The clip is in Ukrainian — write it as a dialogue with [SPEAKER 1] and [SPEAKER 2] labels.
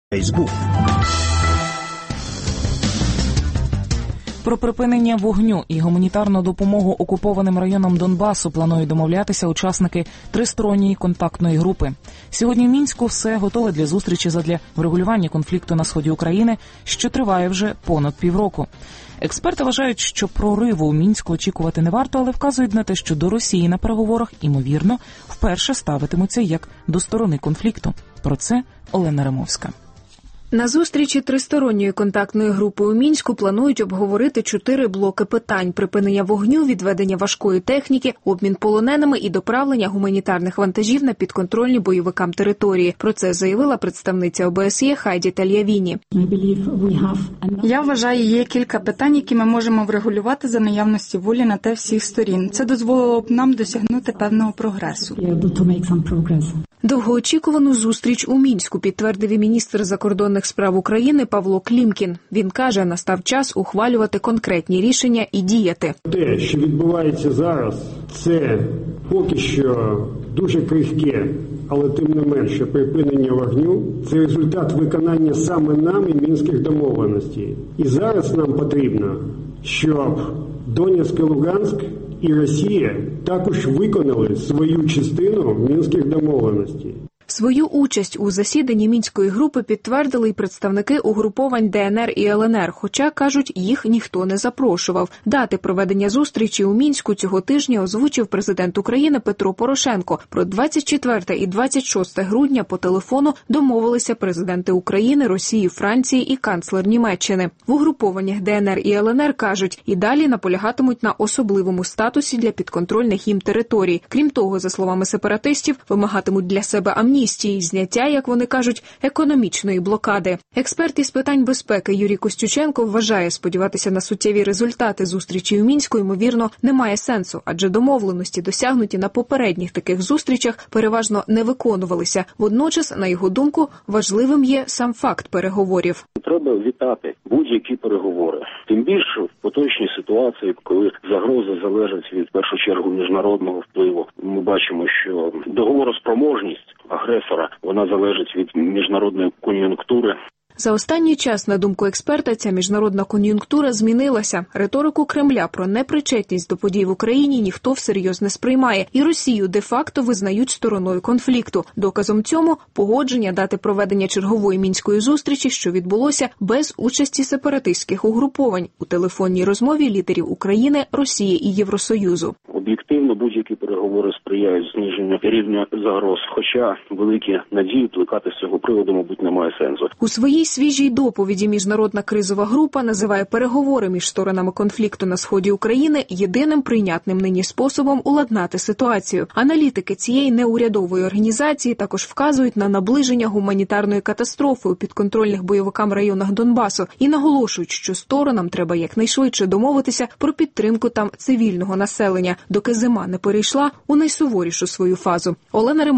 [SPEAKER 1] Facebook.
[SPEAKER 2] Про припинення вогню і гуманітарну допомогу окупованим районам Донбасу планують домовлятися учасники тристоронньої контактної групи. Сьогодні в Мінську все готове для зустрічі задля врегулювання конфлікту на сході України, що триває вже понад півроку. Експерти вважають, що прориву у Мінську очікувати не варто, але вказують на те, що до Росії на переговорах, ймовірно, вперше ставитимуться як до сторони конфлікту. Про це Олена Римовська.
[SPEAKER 3] На зустрічі тристоронньої контактної групи у Мінську планують обговорити 4 блоки питань – припинення вогню, відведення важкої техніки, обмін полоненими і доправлення гуманітарних вантажів на підконтрольні бойовикам території. Про це заявила представниця ОБСЄ Хайді Тальявіні.
[SPEAKER 4] Я вважаю, є кілька питань, які ми можемо врегулювати за наявності волі на те всіх сторін. Це дозволило б нам досягнути певного прогресу.
[SPEAKER 3] Довгоочікувану зустріч у Мінську підтвердив і міністр закордонних справ України Павло Клімкін. Він каже, настав час ухвалювати конкретні рішення і діяти.
[SPEAKER 5] Те, що відбувається зараз, це поки що дуже крихке, але тим не менше припинення вогню – це результат виконання саме нами мінських домовленостей. І зараз нам потрібно, щоб Донецьк і Луганськ і Росія також виконали свою частину мінських домовленостей.
[SPEAKER 3] Свою участь у засіданні Мінської групи підтвердили й представники угруповань ДНР і ЛНР, хоча, кажуть, їх ніхто не запрошував. Дати проведення зустрічі у Мінську цього тижня озвучив президент України Петро Порошенко. Про 24 і 26 грудня по телефону домовилися президенти України, Росії, Франції і канцлер Німеччини. В угрупованнях ДНР і ЛНР, кажуть, і далі наполягатимуть на особливому статусі для підконтрольних їм територій. Крім того, за словами сепаратистів, вимагатимуть для себе амністії, зняття, як вони кажуть, економічної блокади. Експерт із питань безпеки Юрій Костюченко вважає, сподіватися на суттєві результати зустрічі у Мінську, ймовірно, немає сенсу, адже домовленості, досягнуті на попередніх таких зустрічах, переважно не виконувалися. Водночас, на його думку, важливим є сам факт переговорів.
[SPEAKER 6] Треба вітати будь-які переговори. Тим більше в поточній ситуації, коли загроза залежить від, в першу чергу, міжнародного впливу. Ми бачимо, що договороспроможність агресора, вона залежить від міжнародної кон'юнктури.
[SPEAKER 3] За останній час, на думку експерта, ця міжнародна кон'юнктура змінилася. Риторику Кремля про непричетність до подій в Україні ніхто всерйоз не сприймає. І Росію де-факто визнають стороною конфлікту. Доказом цьому – погодження дати проведення чергової мінської зустрічі, що відбулося без участі сепаратистських угруповань у телефонній розмові лідерів України, Росії і Євросоюзу.
[SPEAKER 6] Об'єктивно, будь-які переговори сприяють зниженню рівня загроз, хоча великі надії плекати з цього приводу, мабуть, немає сенсу.
[SPEAKER 3] У своїй свіжій доповіді міжнародна кризова група називає переговори між сторонами конфлікту на сході України єдиним прийнятним нині способом уладнати ситуацію. Аналітики цієї неурядової організації також вказують на наближення гуманітарної катастрофи у підконтрольних бойовикам районах Донбасу і наголошують, що сторонам треба якнайшвидше домовитися про підтримку там цивільного населення, доки зима не перейшла у найсуворішу свою фазу. Олена Римовська.